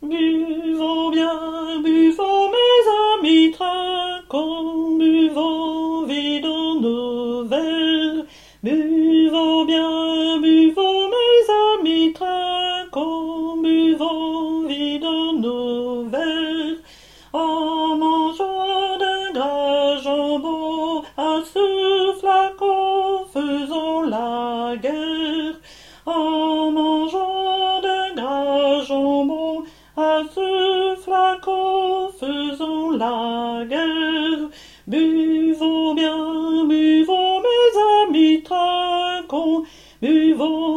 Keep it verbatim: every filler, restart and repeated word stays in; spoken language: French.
Buvons bien, buvons mes amis, trinquons, buvons, vidons nos verres. Buvons bien, buvons mes amis, trinquons, buvons, vidons nos verres. En mangeant d'un gras jambon, à ce flacon faisons la guerre. En mangeant d'un gras jambon, à ce flacon faisons la guerre. Buvons bien, buvons mes amis, trinquons, buvons